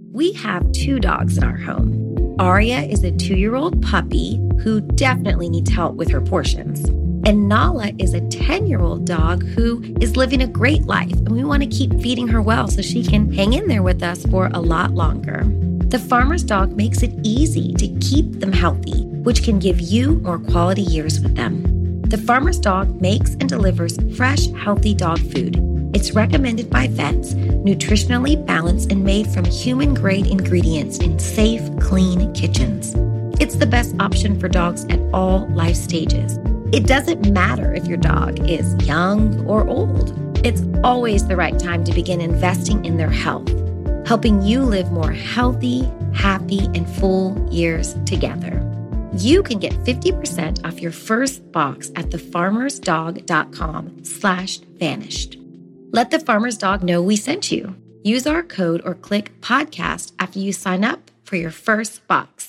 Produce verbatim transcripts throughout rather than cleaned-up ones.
We have two dogs in our home. Aria is a two-year-old puppy who definitely needs help with her portions. And Nala is a ten-year-old dog who is living a great life, and we want to keep feeding her well so she can hang in there with us for a lot longer. The Farmer's Dog makes it easy to keep them healthy, which can give you more quality years with them. The Farmer's Dog makes and delivers fresh, healthy dog food. It's recommended by vets, nutritionally balanced and made from human-grade ingredients in safe, clean kitchens. It's the best option for dogs at all life stages. It doesn't matter if your dog is young or old. It's always the right time to begin investing in their health, helping you live more healthy, happy, and full years together. You can get fifty percent off your first box at thefarmersdog.com slash vanished. Let the Farmer's Dog know we sent you. Use our code or click podcast after you sign up for your first box.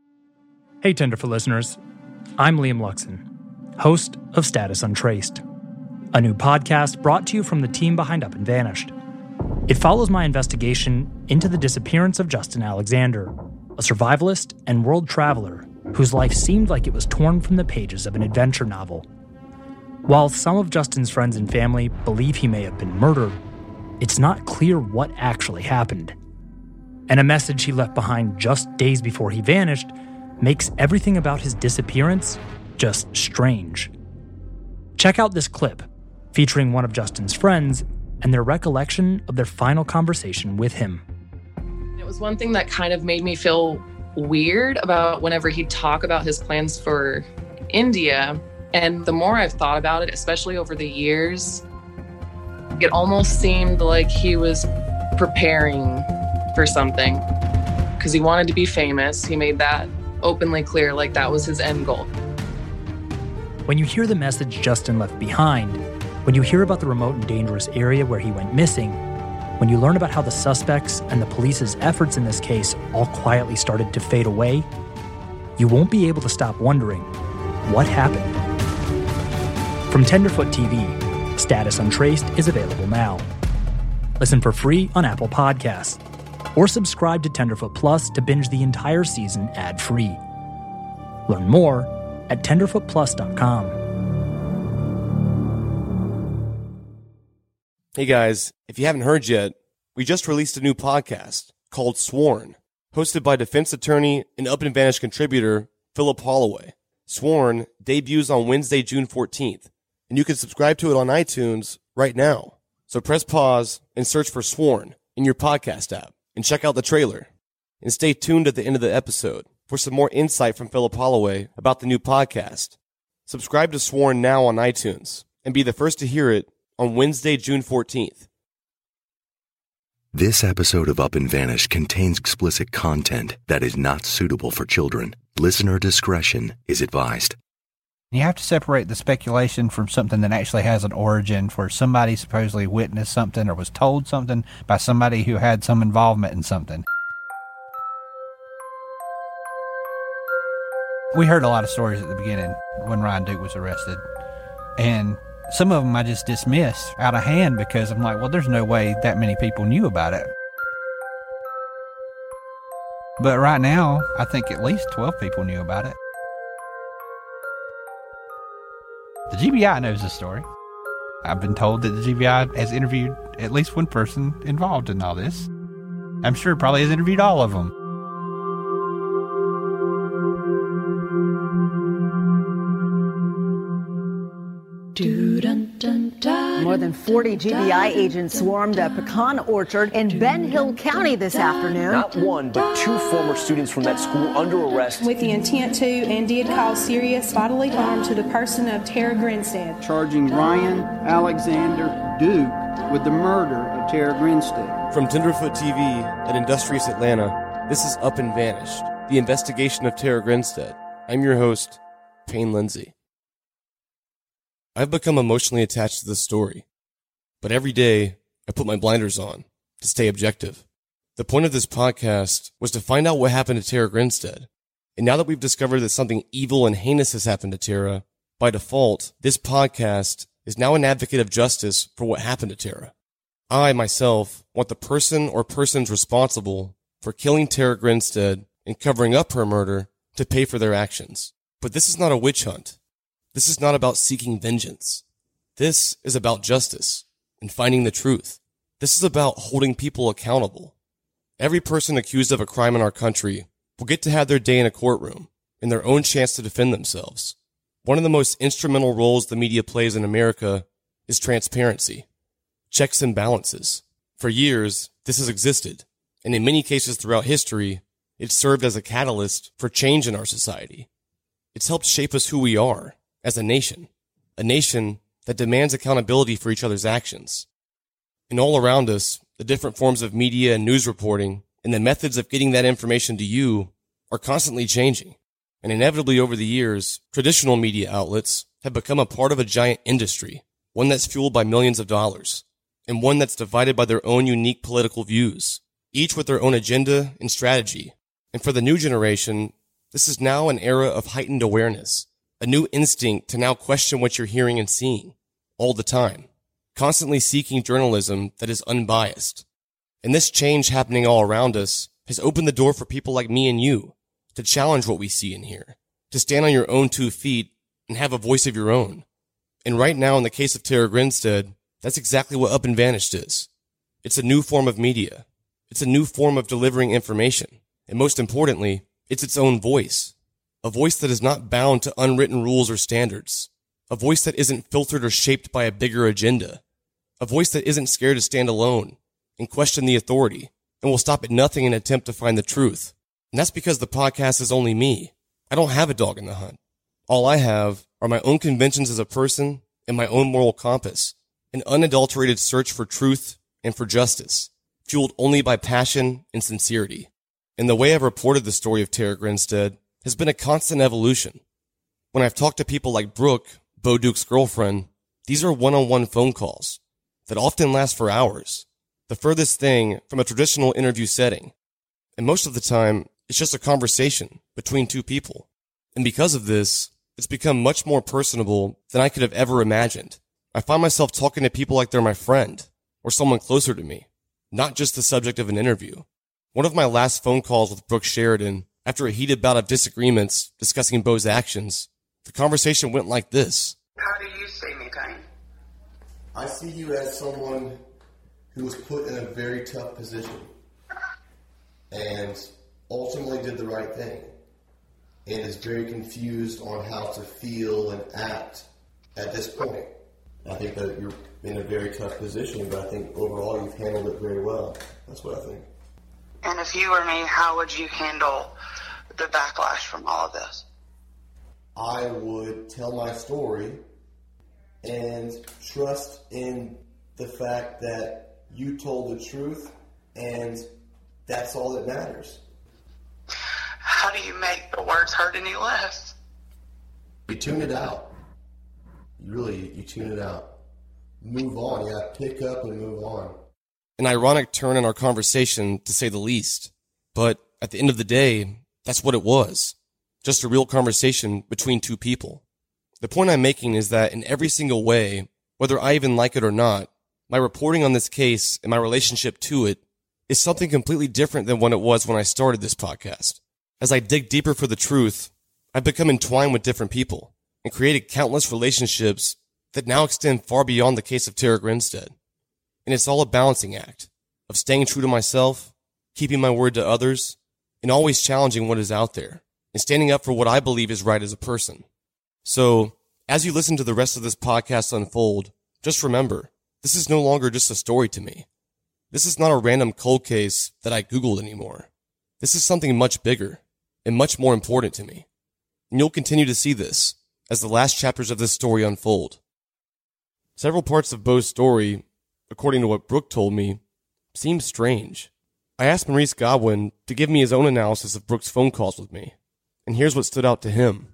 Hey, Tenderfoot listeners. I'm Liam Luxon, host of Status Untraced, a new podcast brought to you from the team behind Up and Vanished. It follows my investigation into the disappearance of Justin Alexander, a survivalist and world traveler whose life seemed like it was torn from the pages of an adventure novel. While some of Justin's friends and family believe he may have been murdered, it's not clear what actually happened. And a message he left behind just days before he vanished makes everything about his disappearance just strange. Check out this clip featuring one of Justin's friends and their recollection of their final conversation with him. It was one thing that kind of made me feel weird about whenever he'd talk about his plans for India. And the more I've thought about it, especially over the years, it almost seemed like he was preparing for something because he wanted to be famous. He made that openly clear, like that was his end goal. When you hear the message Justin left behind, when you hear about the remote and dangerous area where he went missing, when you learn about how the suspects and the police's efforts in this case all quietly started to fade away, you won't be able to stop wondering, what happened? From Tenderfoot T V, Status Untraced is available now. Listen for free on Apple Podcasts, or subscribe to Tenderfoot Plus to binge the entire season ad-free. Learn more at tenderfoot plus dot com. Hey guys, if you haven't heard yet, we just released a new podcast called Sworn, hosted by defense attorney and Up and Vanished contributor Philip Holloway. Sworn debuts on Wednesday, June fourteenth, and you can subscribe to it on iTunes right now. So press pause and search for Sworn in your podcast app and check out the trailer. And stay tuned at the end of the episode for some more insight from Philip Holloway about the new podcast. Subscribe to Sworn now on iTunes and be the first to hear it on Wednesday, June fourteenth. This episode of Up and Vanished contains explicit content that is not suitable for children. Listener discretion is advised. You have to separate the speculation from something that actually has an origin, where somebody supposedly witnessed something or was told something by somebody who had some involvement in something. We heard a lot of stories at the beginning when Ryan Duke was arrested, and some of them I just dismissed out of hand because I'm like, well, there's no way that many people knew about it. But right now, I think at least twelve people knew about it. The G B I knows the story. I've been told that the G B I has interviewed at least one person involved in all this. I'm sure it probably has interviewed all of them. More than forty G B I agents swarmed a pecan orchard in Ben Hill County this afternoon. Not one, but two former students from that school under arrest. With the intent to and did cause serious bodily harm to the person of Tara Grinstead. Charging Ryan Alexander Duke with the murder of Tara Grinstead. From Tenderfoot T V at Industrious Atlanta, this is Up and Vanished, the investigation of Tara Grinstead. I'm your host, Payne Lindsay. I've become emotionally attached to this story, but every day I put my blinders on to stay objective. The point of this podcast was to find out what happened to Tara Grinstead, and now that we've discovered that something evil and heinous has happened to Tara, by default, this podcast is now an advocate of justice for what happened to Tara. I, myself, want the person or persons responsible for killing Tara Grinstead and covering up her murder to pay for their actions. But this is not a witch hunt. This is not about seeking vengeance. This is about justice and finding the truth. This is about holding people accountable. Every person accused of a crime in our country will get to have their day in a courtroom and their own chance to defend themselves. One of the most instrumental roles the media plays in America is transparency, checks and balances. For years, this has existed, and in many cases throughout history, it's served as a catalyst for change in our society. It's helped shape us who we are as a nation, a nation that demands accountability for each other's actions. And all around us, the different forms of media and news reporting and the methods of getting that information to you are constantly changing. And inevitably over the years, traditional media outlets have become a part of a giant industry, one that's fueled by millions of dollars, and one that's divided by their own unique political views, each with their own agenda and strategy. And for the new generation, this is now an era of heightened awareness, a new instinct to now question what you're hearing and seeing all the time, constantly seeking journalism that is unbiased. And this change happening all around us has opened the door for people like me and you to challenge what we see and hear, to stand on your own two feet and have a voice of your own. And right now, in the case of Tara Grinstead, that's exactly what Up and Vanished is. It's a new form of media. It's a new form of delivering information. And most importantly, it's its own voice. A voice that is not bound to unwritten rules or standards. A voice that isn't filtered or shaped by a bigger agenda. A voice that isn't scared to stand alone and question the authority and will stop at nothing in an attempt to find the truth. And that's because the podcast is only me. I don't have a dog in the hunt. All I have are my own conventions as a person and my own moral compass, an unadulterated search for truth and for justice, fueled only by passion and sincerity. And the way I've reported the story of Tara Grinstead has been a constant evolution. When I've talked to people like Brooke, Bo Duke's girlfriend, these are one-on-one phone calls that often last for hours, the furthest thing from a traditional interview setting. And most of the time, it's just a conversation between two people. And because of this, it's become much more personable than I could have ever imagined. I find myself talking to people like they're my friend or someone closer to me, not just the subject of an interview. One of my last phone calls with Brooke Sheridan, after a heated bout of disagreements discussing Bo's actions, the conversation went like this. How do you see me, Dane? I see you as someone who was put in a very tough position and ultimately did the right thing and is very confused on how to feel and act at this point. I think that you're in a very tough position, but I think overall you've handled it very well. That's what I think. And if you were me, how would you handle the backlash from all of this? I would tell my story and trust in the fact that you told the truth, and that's all that matters. How do you make the words hurt any less? You tune it out. You really, you tune it out. Move on. Yeah, pick up and move on. An ironic turn in our conversation, to say the least. But at the end of the day, that's what it was. Just a real conversation between two people. The point I'm making is that in every single way, whether I even like it or not, my reporting on this case and my relationship to it is something completely different than what it was when I started this podcast. As I dig deeper for the truth, I've become entwined with different people and created countless relationships that now extend far beyond the case of Tara Grinstead. And it's all a balancing act of staying true to myself, keeping my word to others, and always challenging what is out there and standing up for what I believe is right as a person. So, as you listen to the rest of this podcast unfold, just remember, this is no longer just a story to me. This is not a random cold case that I Googled anymore. This is something much bigger and much more important to me. And you'll continue to see this as the last chapters of this story unfold. Several parts of Bo's story, according to what Brooke told me, seem strange. I asked Maurice Godwin to give me his own analysis of Brooke's phone calls with me, and here's what stood out to him.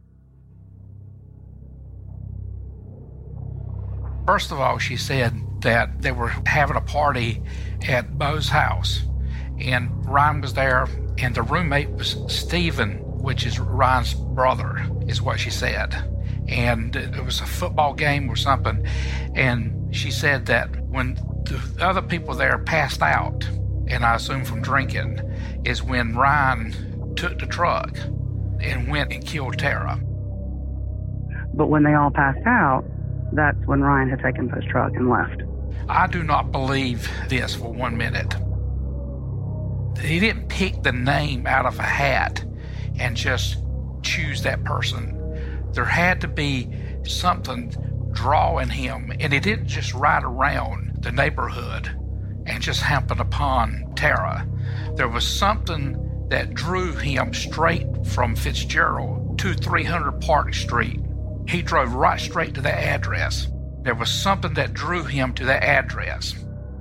First of all, she said that they were having a party at Bo's house, and Ryan was there, and the roommate was Stephen, which is Ryan's brother, is what she said. And it was a football game or something, and she said that when the other people there passed out, and I assume from drinking, is when Ryan took the truck and went and killed Tara. But when they all passed out, that's when Ryan had taken Bo's truck and left. I do not believe this for one minute. He didn't pick the name out of a hat and just choose that person. There had to be something drawing him, and he didn't just ride around the neighborhood and just happen upon Tara. There was something that drew him straight from Fitzgerald to three hundred Park Street. He drove right straight to that address. There was something that drew him to that address.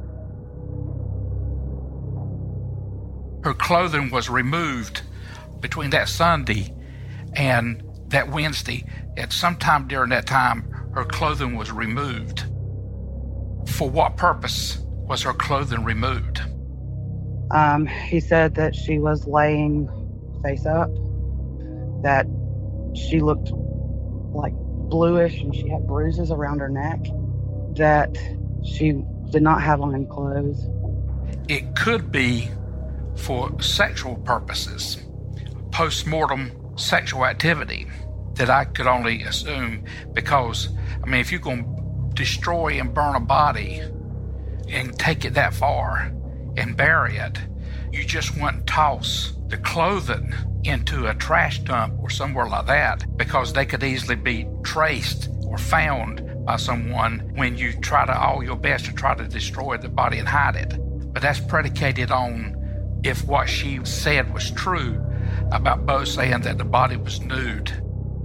Her clothing was removed between that Sunday and that Wednesday. At some time during that time, her clothing was removed. For what purpose was her clothing removed? Um, he said that she was laying face up, that she looked like bluish and she had bruises around her neck, that she did not have on any clothes. It could be for sexual purposes, post-mortem sexual activity that I could only assume, because, I mean, if you're going to destroy and burn a body and take it that far and bury it, you just wouldn't toss the clothing into a trash dump or somewhere like that, because they could easily be traced or found by someone when you try to all your best to try to destroy the body and hide it. But that's predicated on if what she said was true about Bo saying that the body was nude.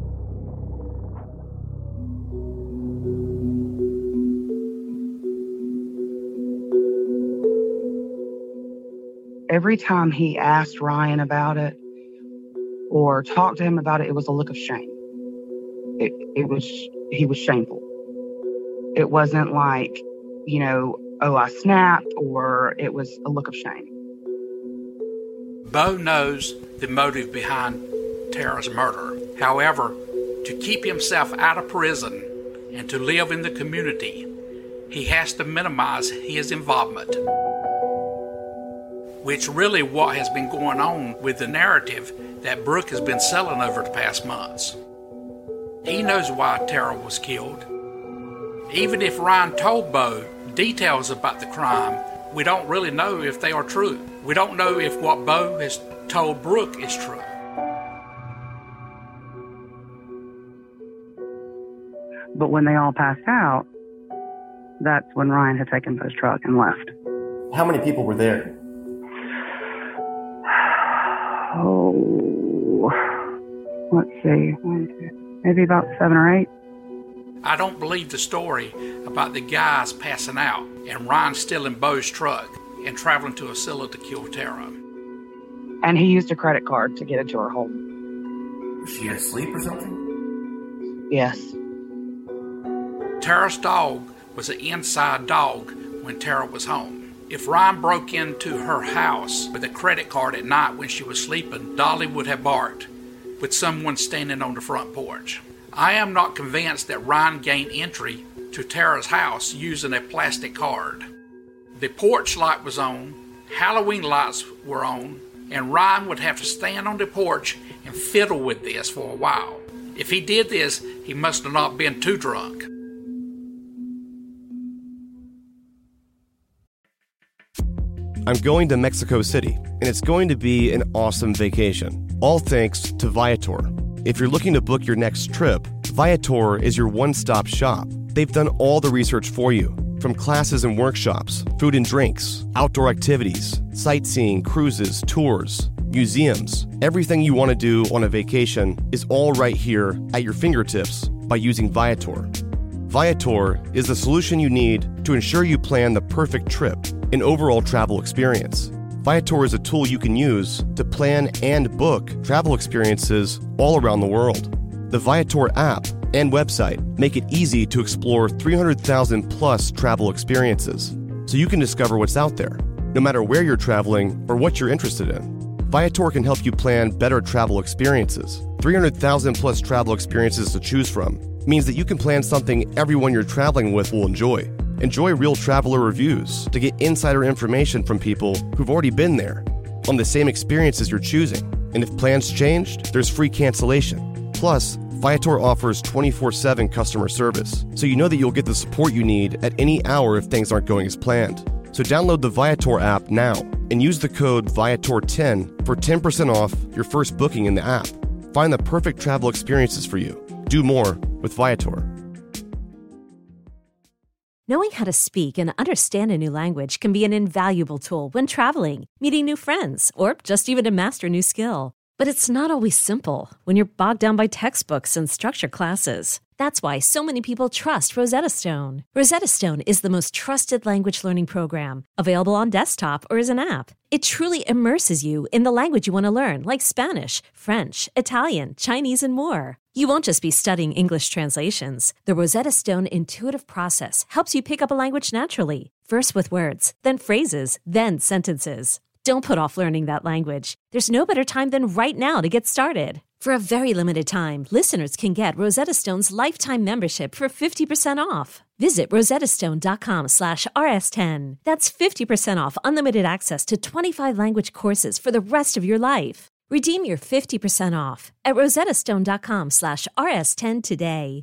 Every time he asked Ryan about it or talked to him about it, it was a look of shame. It, it was, he was shameful. It wasn't like, you know, oh, I snapped, or it was a look of shame. Bo knows the motive behind Tara's murder. However, to keep himself out of prison and to live in the community, he has to minimize his involvement, which really what has been going on with the narrative that Brooke has been selling over the past months. He knows why Tara was killed. Even if Ryan told Bo details about the crime, we don't really know if they are true. We don't know if what Bo has told Brooke is true. But when they all passed out, that's when Ryan had taken Bo's truck and left. How many people were there? Oh, let's see, one, two, maybe about seven or eight. I don't believe the story about the guys passing out and Ryan stealing Bo's truck and traveling to Acela to kill Tara. And he used a credit card to get it to her home. Was she asleep or something? Yes. Tara's dog was an inside dog when Tara was home. If Ryan broke into her house with a credit card at night when she was sleeping, Dolly would have barked with someone standing on the front porch. I am not convinced that Ryan gained entry to Tara's house using a plastic card. The porch light was on, Halloween lights were on, and Ryan would have to stand on the porch and fiddle with this for a while. If he did this, he must have not been too drunk. I'm going to Mexico City, and it's going to be an awesome vacation. All thanks to Viator. If you're looking to book your next trip, Viator is your one-stop shop. They've done all the research for you, from classes and workshops, food and drinks, outdoor activities, sightseeing, cruises, tours, museums. Everything you want to do on a vacation is all right here at your fingertips by using Viator. Viator is the solution you need to ensure you plan the perfect trip and overall travel experience. Viator is a tool you can use to plan and book travel experiences all around the world. The Viator app and website make it easy to explore three hundred thousand plus travel experiences, so you can discover what's out there, no matter where you're traveling or what you're interested in. Viator can help you plan better travel experiences. three hundred thousand plus travel experiences to choose from means that you can plan something everyone you're traveling with will enjoy. Enjoy real traveler reviews to get insider information from people who've already been there on the same experiences you're choosing. And if plans changed, there's free cancellation. Plus, Viator offers twenty-four seven customer service, so you know that you'll get the support you need at any hour if things aren't going as planned. So download the Viator app now and use the code Viator ten for ten percent off your first booking in the app. Find the perfect travel experiences for you. Do more with Viator. Knowing how to speak and understand a new language can be an invaluable tool when traveling, meeting new friends, or just even to master a new skill. But it's not always simple when you're bogged down by textbooks and structure classes. That's why so many people trust Rosetta Stone. Rosetta Stone is the most trusted language learning program, available on desktop or as an app. It truly immerses you in the language you want to learn, like Spanish, French, Italian, Chinese, and more. You won't just be studying English translations. The Rosetta Stone intuitive process helps you pick up a language naturally, first with words, then phrases, then sentences. Don't put off learning that language. There's no better time than right now to get started. For a very limited time, listeners can get Rosetta Stone's lifetime membership for fifty percent off. Visit rosettastone.com slash rs10. That's fifty percent off unlimited access to twenty-five language courses for the rest of your life. Redeem your fifty percent off at rosettastone.com slash rs10 today.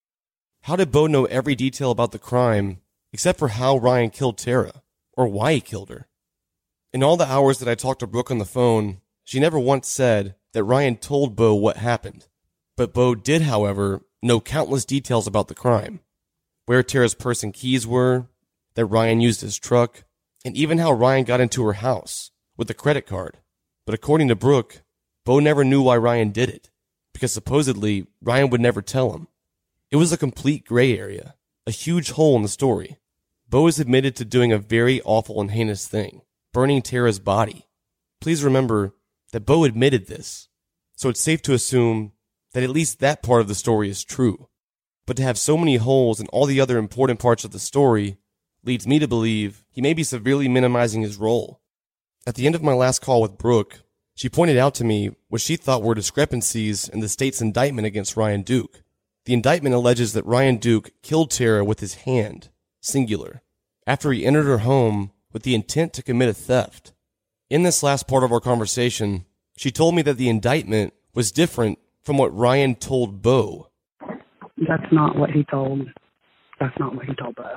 How did Bo know every detail about the crime except for how Ryan killed Tara, or why he killed her? In all the hours that I talked to Brooke on the phone, she never once said that Ryan told Bo what happened. But Bo did, however, know countless details about the crime. Where Tara's purse and keys were, that Ryan used his truck, and even how Ryan got into her house with a credit card. But according to Brooke, Bo never knew why Ryan did it, because supposedly Ryan would never tell him. It was a complete gray area, a huge hole in the story. Bo is admitted to doing a very awful and heinous thing, burning Tara's body. Please remember that Bo admitted this, so it's safe to assume that at least that part of the story is true. But to have so many holes in all the other important parts of the story leads me to believe he may be severely minimizing his role. At the end of my last call with Brooke, she pointed out to me what she thought were discrepancies in the state's indictment against Ryan Duke. The indictment alleges that Ryan Duke killed Tara with his hand, singular, after he entered her home with the intent to commit a theft. In this last part of our conversation, she told me that the indictment was different from what Ryan told Bo. That's not what he told. That's not what he told Bo.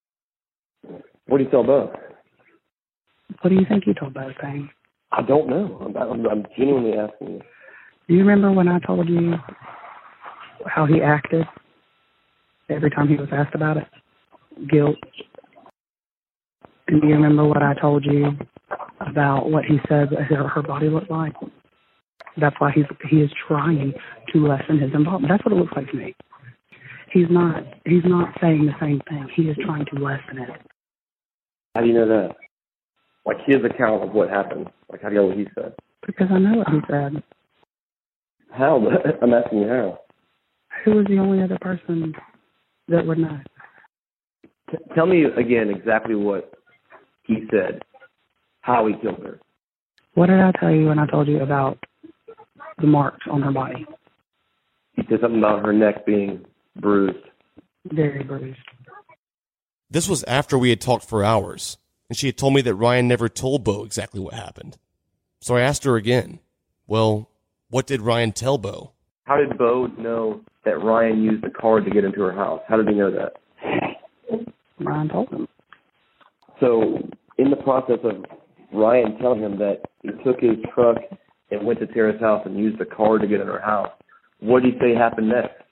What did he tell Bo? What do you think he told Bo, Payne? I don't know. I'm, I'm, I'm genuinely asking you. Do you remember when I told you how he acted every time he was asked about it? Guilt. And do you remember what I told you about what he said that her, her body looked like? That's why he's he is trying to lessen his involvement. That's what it looks like to me. He's not he's not saying the same thing. He is trying to lessen it. How do you know that? Like his account of what happened. Like how do you know what he said? Because I know what he said. How? I'm asking you how. Who was the only other person that would know? T- tell me again exactly what he said. How he killed her. What did I tell you when I told you about the marks on her body? He said something about her neck being bruised. Very bruised. This was after we had talked for hours, and she had told me that Ryan never told Bo exactly what happened. So I asked her again, well, what did Ryan tell Bo? How did Bo know that Ryan used the card to get into her house? How did he know that? Ryan told him. So, in the process of Ryan telling him that he took his truck and went to Tara's house and used the card to get in her house, what did he say happened next?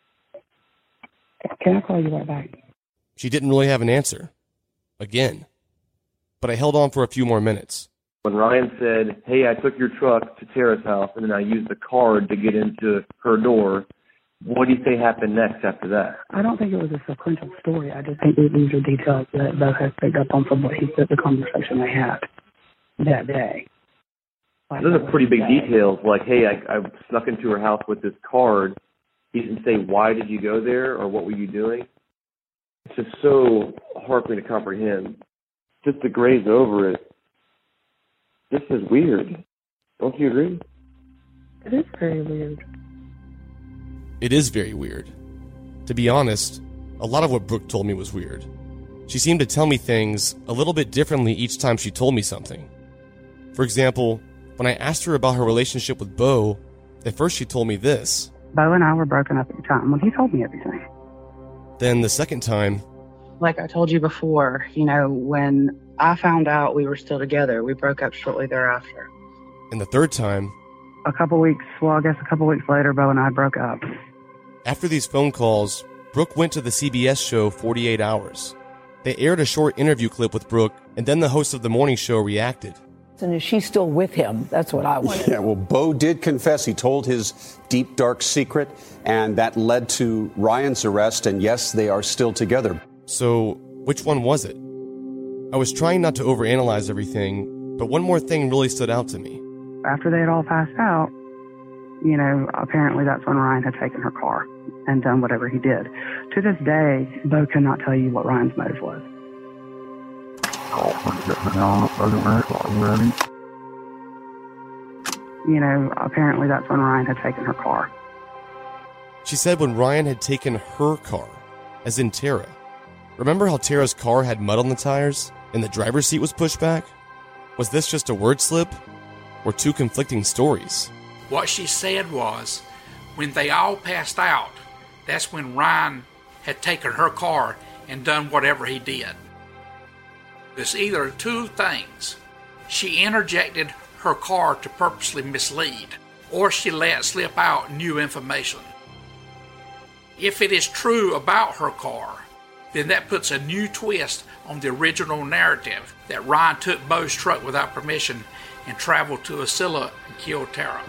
Can I call you right back? She didn't really have an answer. Again. But I held on for a few more minutes. When Ryan said, hey, I took your truck to Tara's house and then I used the card to get into her door, what do you say happened next after that? I don't think it was a sequential story. I just think these are details that Bo has picked up on from what he said, the conversation they had that day. Like, those are pretty big day. details, like, hey, I, I snuck into her house with this card. He didn't say, why did you go there or what were you doing? It's just so hard for me to comprehend. Just to graze over it, this is weird. Don't you agree? It is very weird. It is very weird. To be honest, a lot of what Brooke told me was weird. She seemed to tell me things a little bit differently each time she told me something. For example, when I asked her about her relationship with Bo, at first she told me this. Bo and I were broken up at the time when he told me everything. Then the second time, like I told you before, you know, when I found out we were still together, we broke up shortly thereafter. And the third time, a couple weeks, well, I guess a couple weeks later, Bo and I broke up. After these phone calls, Brooke went to the C B S show forty-eight hours. They aired a short interview clip with Brooke, and then the host of the morning show reacted. And is she still with him? That's what I want to know. Yeah, well, Bo did confess. He told his deep, dark secret, and that led to Ryan's arrest, and yes, they are still together. So, which one was it? I was trying not to overanalyze everything, but one more thing really stood out to me. After they had all passed out, you know, apparently that's when Ryan had taken her car and done whatever he did. To this day, Bo cannot tell you what Ryan's motive was. You know, apparently that's when Ryan had taken her car. She said when Ryan had taken her car, as in Tara. Remember how Tara's car had mud on the tires and the driver's seat was pushed back? Was this just a word slip or two conflicting stories? What she said was, when they all passed out, that's when Ryan had taken her car and done whatever he did. There's either two things. She interjected her car to purposely mislead, or she let slip out new information. If it is true about her car, then that puts a new twist on the original narrative that Ryan took Bo's truck without permission and traveled to Ocilla and killed Tara.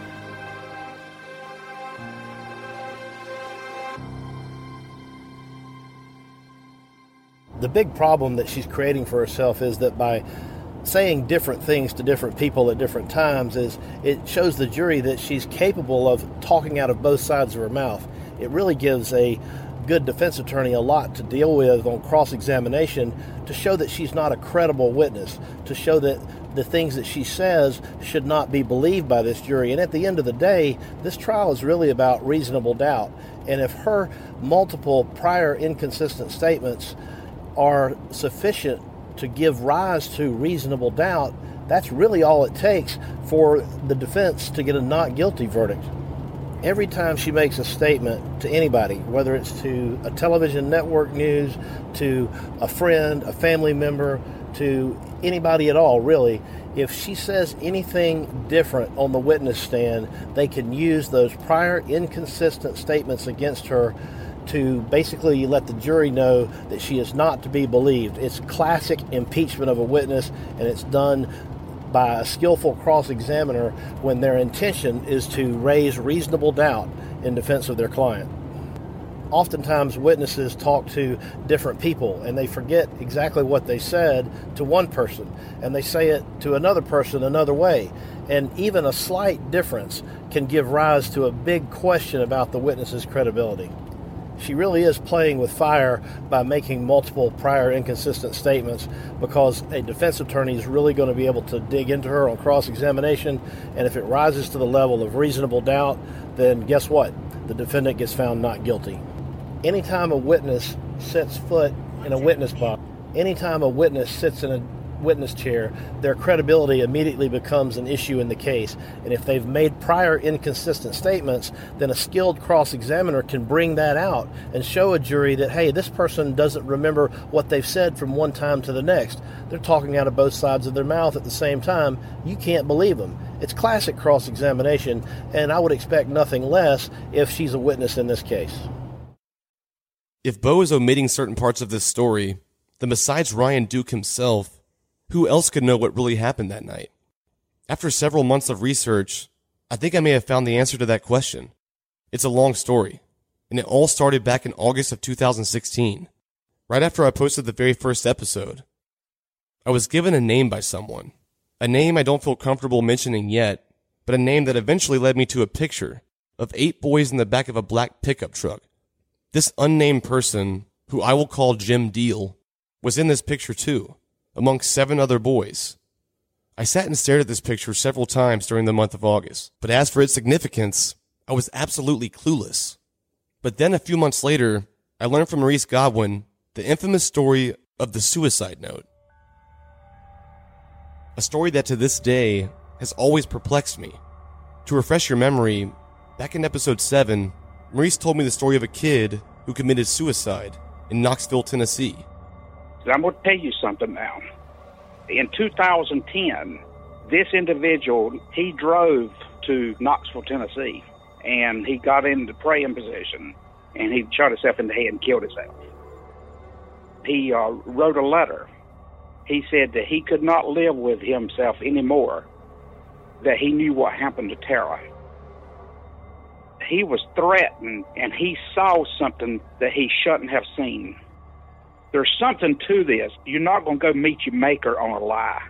The big problem that she's creating for herself is that by saying different things to different people at different times, is it shows the jury that she's capable of talking out of both sides of her mouth. It really gives a good defense attorney a lot to deal with on cross-examination to show that she's not a credible witness, to show that the things that she says should not be believed by this jury. And at the end of the day, this trial is really about reasonable doubt. And if her multiple prior inconsistent statements are sufficient to give rise to reasonable doubt, that's really all it takes for the defense to get a not guilty verdict. Every time she makes a statement to anybody, whether it's to a television network news, to a friend, a family member, to anybody at all, really, if she says anything different on the witness stand, they can use those prior inconsistent statements against her to basically let the jury know that she is not to be believed. It's classic impeachment of a witness, and it's done by a skillful cross-examiner when their intention is to raise reasonable doubt in defense of their client. Oftentimes witnesses talk to different people and they forget exactly what they said to one person and they say it to another person another way. And even a slight difference can give rise to a big question about the witness's credibility. She really is playing with fire by making multiple prior inconsistent statements, because a defense attorney is really going to be able to dig into her on cross-examination, and if it rises to the level of reasonable doubt, then guess what? The defendant gets found not guilty. Anytime a witness sets foot in a witness box, anytime a witness sits in a witness chair, their credibility immediately becomes an issue in the case. And if they've made prior inconsistent statements, then a skilled cross-examiner can bring that out and show a jury that, hey, this person doesn't remember what they've said from one time to the next. They're talking out of both sides of their mouth at the same time. You can't believe them. It's classic cross-examination, and I would expect nothing less if she's a witness in this case. If Bo is omitting certain parts of this story, then besides Ryan Duke himself, who else could know what really happened that night? After several months of research, I think I may have found the answer to that question. It's a long story, and it all started back in August of two thousand sixteen, right after I posted the very first episode. I was given a name by someone, a name I don't feel comfortable mentioning yet, but a name that eventually led me to a picture of eight boys in the back of a black pickup truck. This unnamed person, who I will call Jim Deal, was in this picture too, amongst seven other boys. I sat and stared at this picture several times during the month of August, but as for its significance, I was absolutely clueless. But then a few months later, I learned from Maurice Godwin the infamous story of the suicide note. A story that to this day has always perplexed me. To refresh your memory, back in episode seven, Maurice told me the story of a kid who committed suicide in Knoxville, Tennessee. I'm going to tell you something now. In two thousand ten, this individual, he drove to Knoxville, Tennessee, and he got into praying position, and he shot himself in the head and killed himself. He uh, wrote a letter. He said that he could not live with himself anymore, that he knew what happened to Tara. He was threatened, and he saw something that he shouldn't have seen. There's something to this. You're not going to go meet your maker on a lie.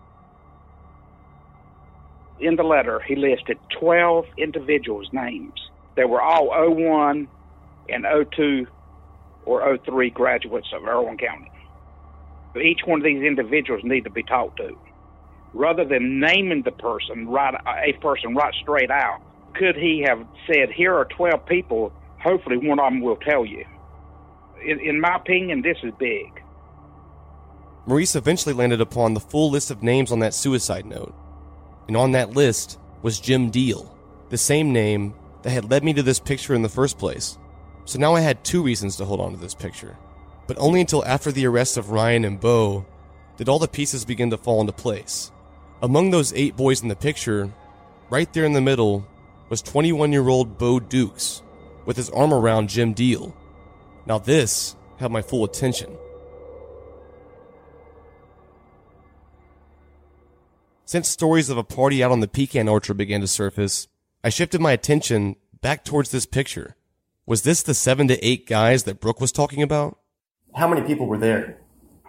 In the letter, he listed twelve individuals' names. They were all oh one and oh two or oh three graduates of Irwin County. Each one of these individuals need to be talked to. Rather than naming the person, right, a person right straight out, could he have said, here are twelve people, hopefully one of them will tell you. In, in my opinion, this is big. Maurice eventually landed upon the full list of names on that suicide note. And on that list was Jim Deal, the same name that had led me to this picture in the first place. So now I had two reasons to hold on to this picture. But only until after the arrest of Ryan and Bo did all the pieces begin to fall into place. Among those eight boys in the picture, right there in the middle, was twenty-one-year-old Bo Dukes with his arm around Jim Deal. Now this had my full attention. Since stories of a party out on the pecan orchard began to surface, I shifted my attention back towards this picture. Was this the seven to eight guys that Brooke was talking about? How many people were there?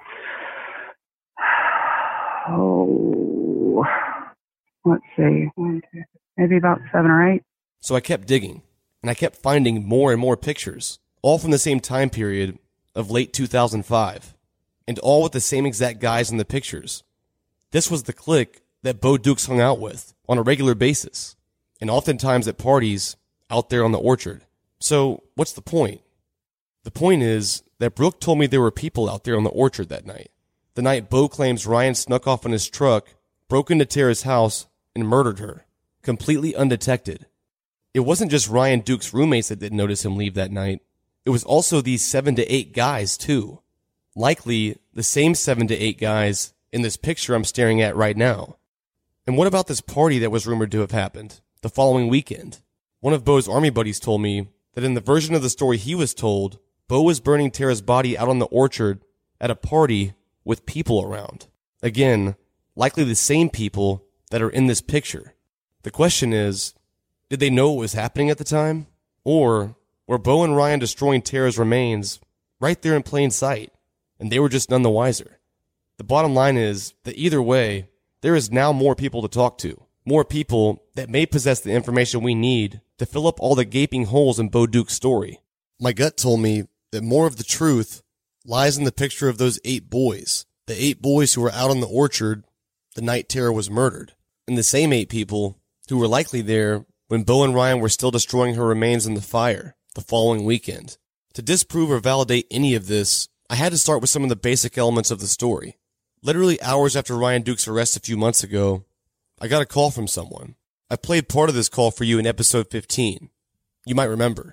Oh, let's see, one, two, maybe about seven or eight. So I kept digging, and I kept finding more and more pictures, all from the same time period of late two thousand five, and all with the same exact guys in the pictures. This was the clique that Bo Dukes hung out with on a regular basis, and oftentimes at parties out there on the orchard. So what's the point? The point is that Brooke told me there were people out there on the orchard that night. The night Bo claims Ryan snuck off in his truck, broke into Tara's house, and murdered her, completely undetected. It wasn't just Ryan Duke's roommates that didn't notice him leave that night. It was also these seven to eight guys, too. Likely the same seven to eight guys in this picture I'm staring at right now. And what about this party that was rumored to have happened the following weekend? One of Bo's army buddies told me that in the version of the story he was told, Bo was burning Tara's body out on the orchard at a party with people around. Again, likely the same people that are in this picture. The question is, did they know what was happening at the time? Or were Bo and Ryan destroying Tara's remains right there in plain sight, and they were just none the wiser? The bottom line is that either way, there is now more people to talk to. More people that may possess the information we need to fill up all the gaping holes in Bo Duke's story. My gut told me that more of the truth lies in the picture of those eight boys. The eight boys who were out on the orchard the night Tara was murdered. And the same eight people who were likely there when Bo and Ryan were still destroying her remains in the fire the following weekend. To disprove or validate any of this, I had to start with some of the basic elements of the story. Literally hours after Ryan Duke's arrest a few months ago, I got a call from someone. I played part of this call for you in episode fifteen. You might remember.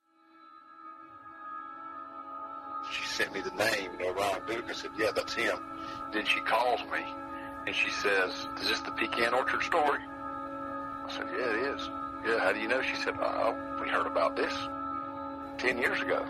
She sent me the name, you know, Ryan Duke. I said, yeah, that's him. Then she calls me, and she says, is this the Pecan Orchard story? I said, yeah, it is. Yeah, how do you know? She said, oh, we heard about this ten years ago.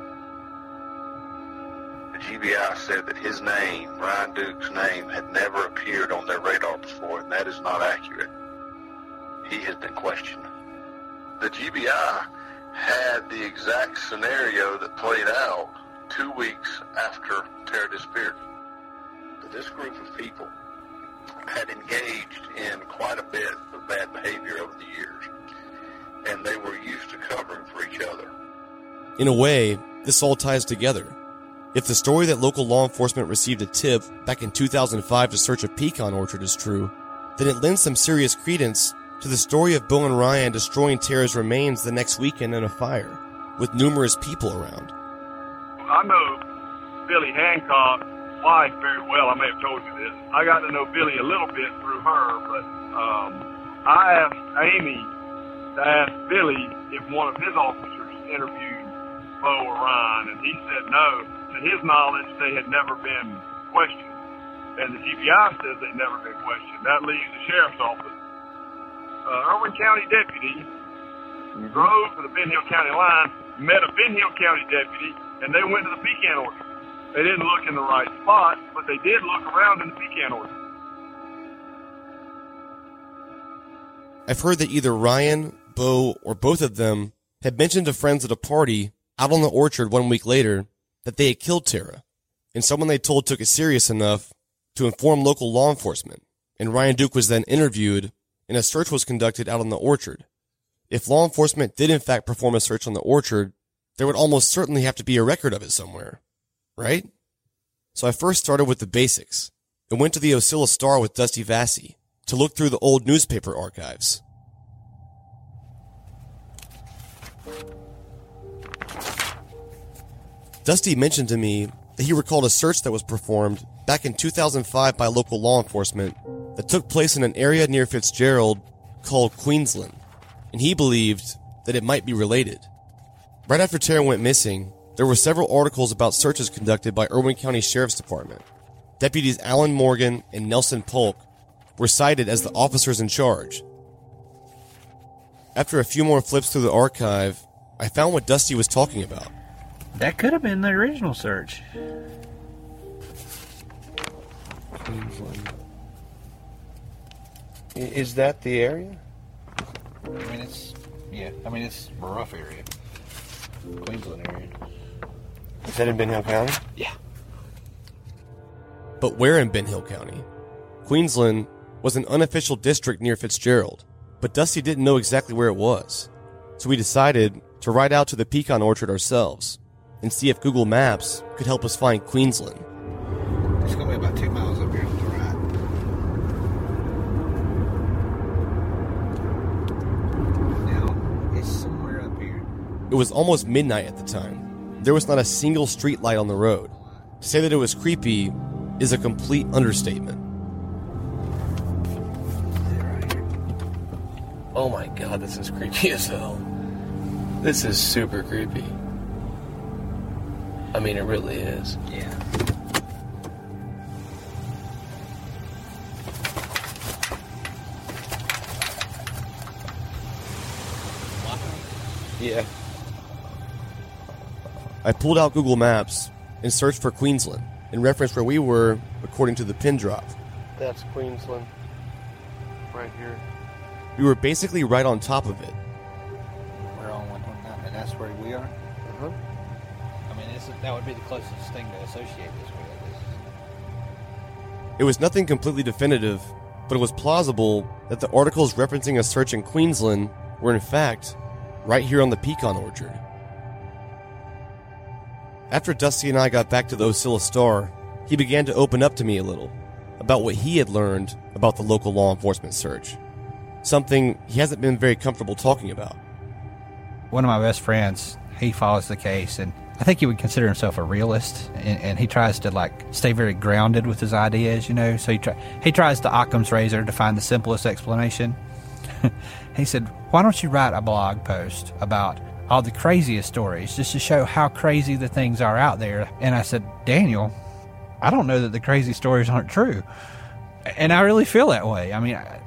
The G B I said that his name, Ryan Duke's name, had never appeared on their radar before, and that is not accurate. He has been questioned. The G B I had the exact scenario that played out two weeks after Tara disappeared. But this group of people had engaged in quite a bit of bad behavior over the years, and they were used to covering for each other. In a way, this all ties together. If the story that local law enforcement received a tip back in two thousand five to search a pecan orchard is true, then it lends some serious credence to the story of Bo and Ryan destroying Tara's remains the next weekend in a fire, with numerous people around. I know Billy Hancock's wife very well. I may have told you this. I got to know Billy a little bit through her, but um, I asked Amy to ask Billy if one of his officers interviewed Bo or Ryan, and he said no. To his knowledge, they had never been questioned. And the G B I says they've never been questioned. That leaves the sheriff's office. Uh, Irwin County deputy drove to the Ben Hill County line, met a Ben Hill County deputy, and they went to the pecan orchard. They didn't look in the right spot, but they did look around in the pecan orchard. I've heard that either Ryan, Bo, or both of them had mentioned to friends at a party out on the orchard one week later that they had killed Tara, and someone they told took it serious enough to inform local law enforcement, and Ryan Duke was then interviewed, and a search was conducted out on the orchard. If law enforcement did in fact perform a search on the orchard, there would almost certainly have to be a record of it somewhere, right? So I first started with the basics, and went to the Ocilla Star with Dusty Vassy to look through the old newspaper archives. Dusty mentioned to me that he recalled a search that was performed back in two thousand five by local law enforcement that took place in an area near Fitzgerald called Queensland, and he believed that it might be related. Right after Tara went missing, there were several articles about searches conducted by Irwin County Sheriff's Department. Deputies Alan Morgan and Nelson Polk were cited as the officers in charge. After a few more flips through the archive, I found what Dusty was talking about. That could have been the original search. Queensland. Is that the area? I mean, it's, yeah, I mean, it's a rough area. Queensland area. Is that in Ben Hill County? Yeah. But where in Ben Hill County? Queensland was an unofficial district near Fitzgerald, but Dusty didn't know exactly where it was. So we decided to ride out to the pecan orchard ourselves and see if Google Maps could help us find Queensland. It's going to be about two miles up here on the right. Now, it's somewhere up here. It was almost midnight at the time. There was not a single street light on the road. To say that it was creepy is a complete understatement. Oh my god, this is creepy as hell. This is super creepy. I mean, it really is. Yeah. Yeah. I pulled out Google Maps and searched for Queensland and referenced where we were according to the pin drop. That's Queensland. Right here. We were basically right on top of it. We're on one twenty-nine, and that's where we are? Uh-huh. I mean, it's, that would be the closest thing to associate this with. It was nothing completely definitive, but it was plausible that the articles referencing a search in Queensland were in fact right here on the pecan orchard. After Dusty and I got back to the Ocilla Star, he began to open up to me a little about what he had learned about the local law enforcement search. Something he hasn't been very comfortable talking about. One of my best friends, he follows the case, and I think he would consider himself a realist, and, and he tries to like stay very grounded with his ideas, you know. So he try, he tries to Occam's razor to find the simplest explanation. He said, "Why don't you write a blog post about all the craziest stories, just to show how crazy the things are out there?" And I said, "Daniel, I don't know that the crazy stories aren't true," and I really feel that way. I mean, I,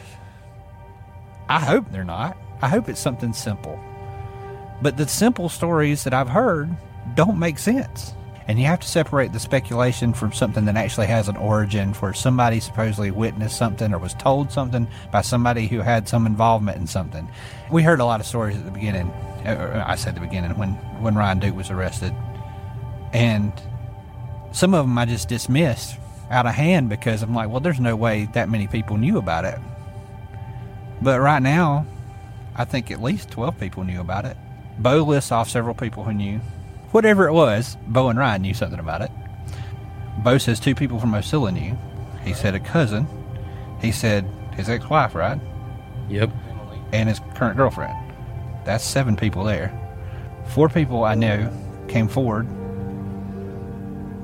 I hope they're not. I hope it's something simple. But the simple stories that I've heard don't make sense. And you have to separate the speculation from something that actually has an origin, where somebody supposedly witnessed something or was told something by somebody who had some involvement in something. We heard a lot of stories at the beginning. I said the beginning, when, when Ryan Duke was arrested. And some of them I just dismissed out of hand because I'm like, well, there's no way that many people knew about it. But right now, I think at least twelve people knew about it. Bo lists off several people who knew. Whatever it was, Bo and Ryan knew something about it. Bo says two people from Ocilla knew. He said a cousin. He said his ex-wife, right? Yep. And his current girlfriend. That's seven people there. Four people I know came forward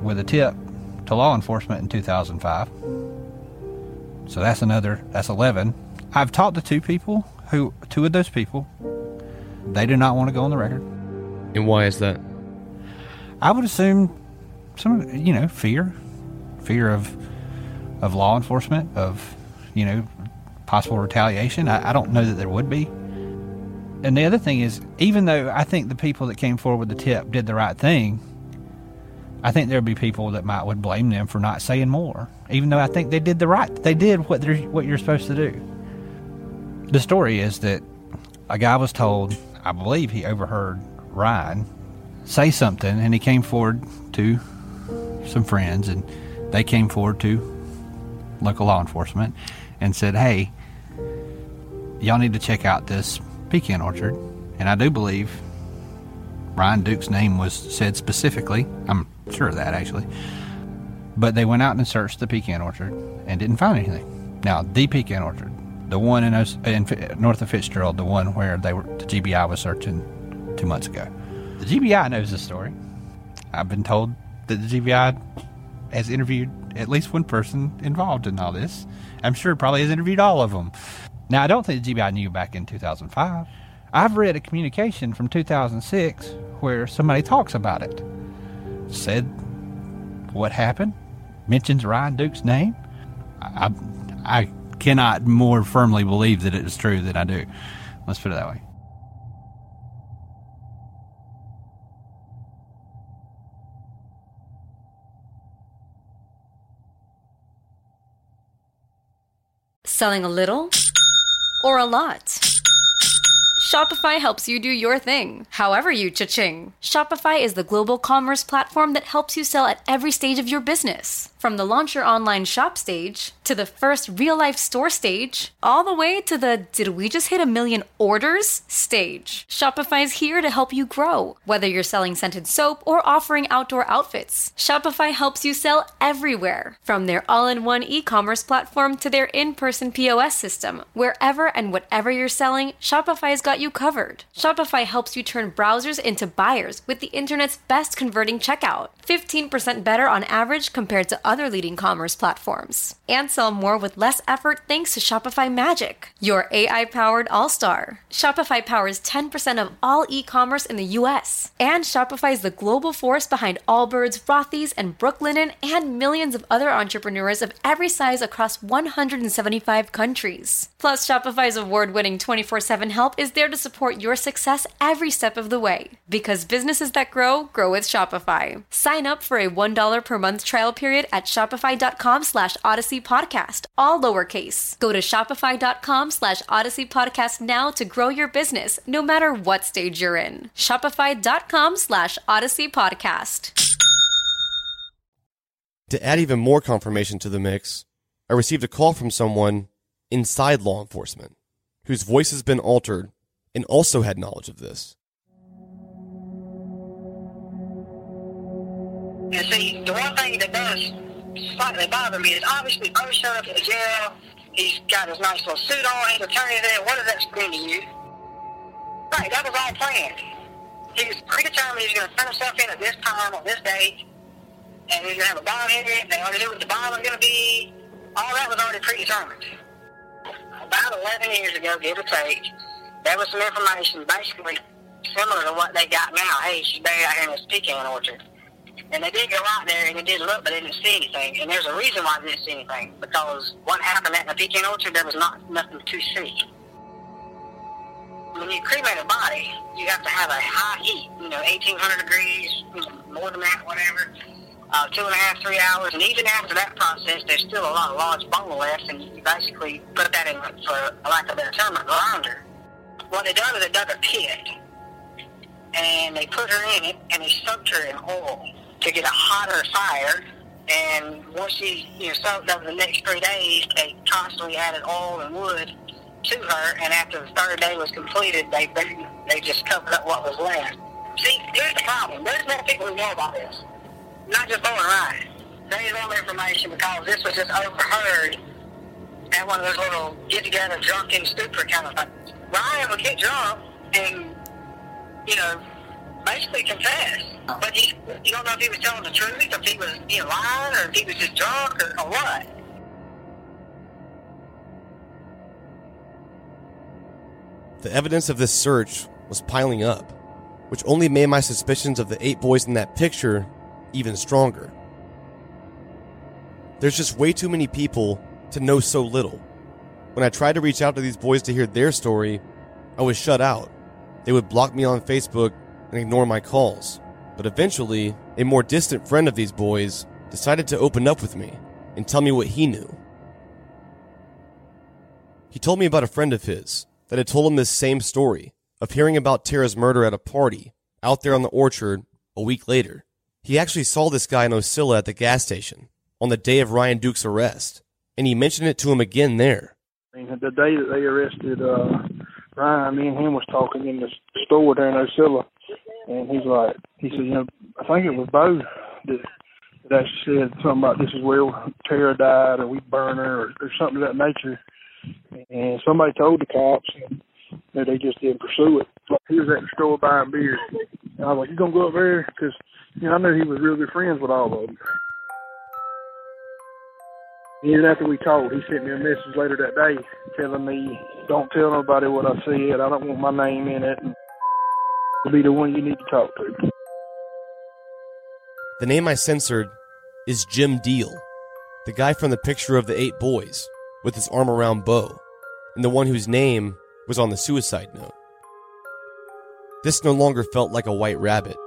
with a tip to law enforcement in two thousand five. So that's another, that's eleven. I've talked to two people, who, two of those people, they do not want to go on the record. And why is that? I would assume some, you know, fear. Fear of of law enforcement, of, you know, possible retaliation. I, I don't know that there would be. And the other thing is, even though I think the people that came forward with the tip did the right thing, I think there would be people that might would blame them for not saying more, even though I think they did the right. They did what they're what you're supposed to do. The story is that a guy was told, I believe he overheard Ryan say something, and he came forward to some friends, and they came forward to local law enforcement and said, hey, y'all need to check out this pecan orchard. And I do believe Ryan Duke's name was said specifically. I'm sure of that, actually. But they went out and searched the pecan orchard and didn't find anything. Now, the pecan orchard, the one in, in north of Fitzgerald, the one where they were, the G B I was searching two months ago. The G B I knows the story. I've been told that the G B I has interviewed at least one person involved in all this. I'm sure probably has interviewed all of them. Now, I don't think the G B I knew back in two thousand five. I've read a communication from two thousand six where somebody talks about it. Said what happened, mentions Ryan Duke's name. I, I, I cannot more firmly believe that it is true than I do. Let's put it that way. Selling a little or a lot? Shopify helps you do your thing, however you cha-ching. Shopify is the global commerce platform that helps you sell at every stage of your business. From the launch your online shop stage, to the first real-life store stage, all the way to the did we just hit a million orders stage. Shopify's here to help you grow. Whether you're selling scented soap or offering outdoor outfits, Shopify helps you sell everywhere. From their all-in-one e-commerce platform to their in-person P O S system, wherever and whatever you're selling, Shopify's got you covered. Shopify helps you turn browsers into buyers with the internet's best converting checkout. fifteen percent better on average compared to other leading commerce platforms. And sell more with less effort thanks to Shopify Magic, your A I-powered all-star. Shopify powers ten percent of all e-commerce in the U S. And Shopify is the global force behind Allbirds, Rothy's, and Brooklinen, and millions of other entrepreneurs of every size across one hundred seventy-five countries. Plus, Shopify's award-winning twenty-four seven help is there to support your success every step of the way. Because businesses that grow, grow with Shopify. Sign up for a one dollar per month trial period at shopify.com slash Odyssey Podcast, all lowercase. Go to shopify.com slash Odyssey Podcast now to grow your business, no matter what stage you're in. Shopify.com slash Odyssey Podcast. To add even more confirmation to the mix, I received a call from someone inside law enforcement whose voice has been altered and also had knowledge of this. And see, the one thing that does slightly bother me is obviously Bo showed up at the jail. He's got his nice little suit on, his attorney there. What does that scream to you? Right, that was all planned. He was predetermined he was going to turn himself in at this time on this date, and he was going to have a bond in it. They already knew what the bond was going to be. All that was already predetermined. About eleven years ago, give or take, there was some information basically similar to what they got now. Hey, she's buried out here in this pecan orchard. And they did go out there and they did look, but they didn't see anything. And there's a reason why they didn't see anything. Because what happened at the pecan orchard, there was not nothing to see. When you cremate a body, you have to have a high heat, you know, eighteen hundred degrees, more than that, whatever, uh, two and a half, three hours. And even after that process, there's still a lot of large bone left, and you basically put that in, for lack of a better term, a grinder. What they done is they dug a pit, and they put her in it, and they soaked her in oil to get a hotter fire. And once she, you know, soaked over the next three days, they constantly added oil and wood to her, and after the third day was completed, they they, they just covered up what was left. See, here's the problem. There's more people who know about this. Not just Bo and Ryan. They need more information because this was just overheard at one of those little get-together, drunken, stupor kind of things. Ryan would get drunk and, you know, basically confessed. But he, you don't know if he was telling the truth, if he was being lying, or if he was just drunk, or, or what. The evidence of this search was piling up, which only made my suspicions of the eight boys in that picture even stronger. There's just way too many people to know so little. When I tried to reach out to these boys to hear their story, I was shut out. They would block me on Facebook and ignore my calls. But eventually, a more distant friend of these boys decided to open up with me and tell me what he knew. He told me about a friend of his that had told him this same story of hearing about Tara's murder at a party out there on the orchard a week later. He actually saw this guy in Osceola at the gas station on the day of Ryan Duke's arrest, and he mentioned it to him again there. And the day that they arrested uh, Ryan, me and him was talking in the store there in Osceola, and he's like, he said, you know, I think it was Bo that, that actually said something about this is where Tara died, or we burn her, or, or something of that nature. And somebody told the cops, and you know, they just didn't pursue it. Like, he was at the store buying beer, and I was like, you gonna go up there? Because you know, I knew he was real good friends with all of them. Even after we talked, he sent me a message later that day telling me, don't tell nobody what I said. I don't want my name in it. And I'll be the one you need to talk to. The name I censored is Jim Deal, the guy from the picture of the eight boys with his arm around Bo, and the one whose name was on the suicide note. This no longer felt like a white rabbit.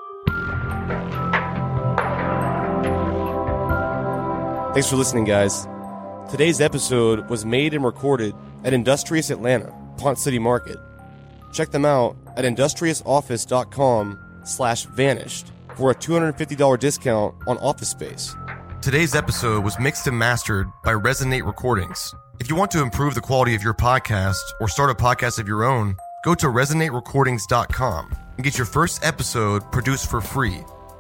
Thanks for listening, guys. Today's episode was made and recorded at Industrious Atlanta, Ponce City Market. Check them out at industriousoffice.com slash vanished for a two hundred fifty dollars discount on office space. Today's episode was mixed and mastered by Resonate Recordings. If you want to improve the quality of your podcast or start a podcast of your own, go to resonate recordings dot com and get your first episode produced for free.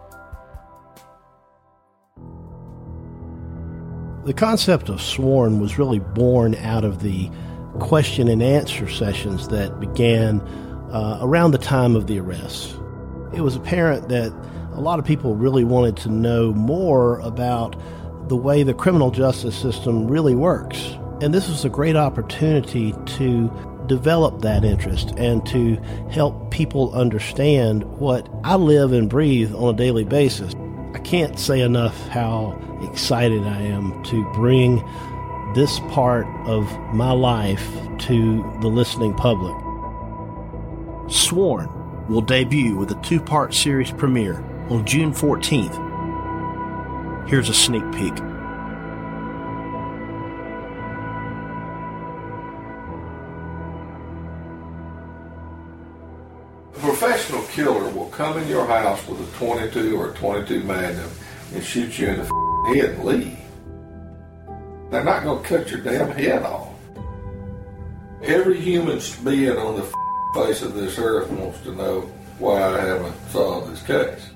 The concept of Sworn was really born out of the question and answer sessions that began uh, around the time of the arrests. It was apparent that a lot of people really wanted to know more about the way the criminal justice system really works. And this was a great opportunity to develop that interest and to help people understand what I live and breathe on a daily basis. I can't say enough how excited I am to bring this part of my life to the listening public. Sworn will debut with a two-part series premiere on June fourteenth. Here's a sneak peek. A professional killer will come in your house with a twenty-two or a twenty-two Magnum and shoot you in the head and leave. They're not going to cut your damn head off. Every human being on the face of this earth wants to know why I haven't solved this case.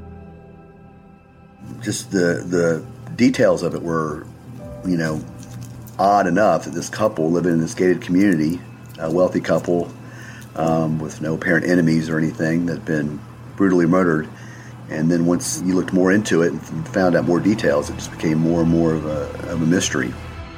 Just the the details of it were, you know, odd enough that this couple living in this gated community, a wealthy couple um, with no apparent enemies or anything, that had been brutally murdered. And then once you looked more into it and found out more details, it just became more and more of a, of a mystery.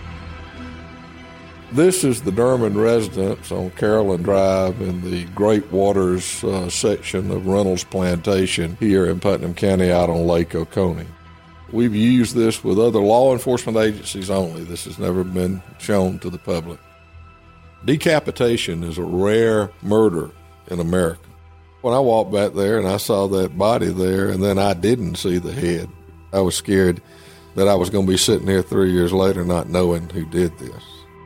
This is the Derman residence on Carolyn Drive in the Great Waters uh, section of Reynolds Plantation here in Putnam County out on Lake Oconee. We've used this with other law enforcement agencies only. This has never been shown to the public. Decapitation is a rare murder in America. When I walked back there and I saw that body there and then I didn't see the head, I was scared that I was going to be sitting here three years later not knowing who did this.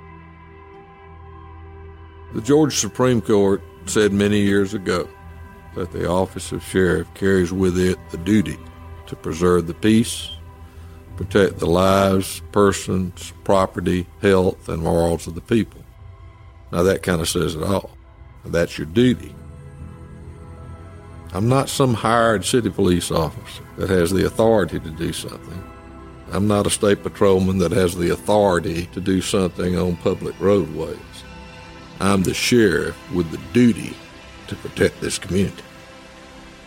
The Georgia Supreme Court said many years ago that the office of sheriff carries with it the duty to preserve the peace, protect the lives, persons, property, health, and morals of the people. Now that kind of says it all. That's your duty. I'm not some hired city police officer that has the authority to do something. I'm not a state patrolman that has the authority to do something on public roadways. I'm the sheriff with the duty to protect this community.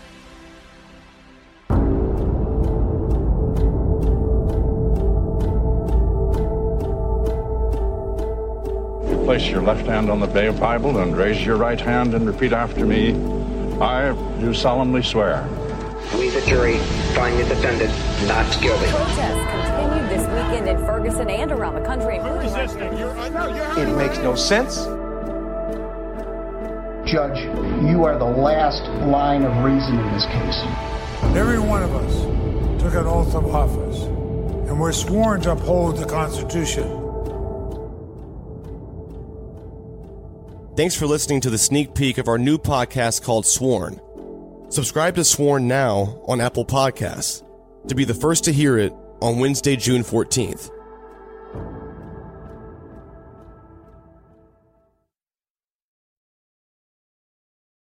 place your left hand on the Bible and raise your right hand and repeat after me. I do solemnly swear. We, the jury, find the defendant not guilty. Protests continued this weekend in Ferguson and around the country. It makes no sense. Judge, you are the last line of reason in this case. Every one of us took an oath of office, and we're sworn to uphold the Constitution. Thanks for listening to the sneak peek of our new podcast called Sworn. Subscribe to Sworn now on Apple Podcasts to be the first to hear it on Wednesday, June fourteenth.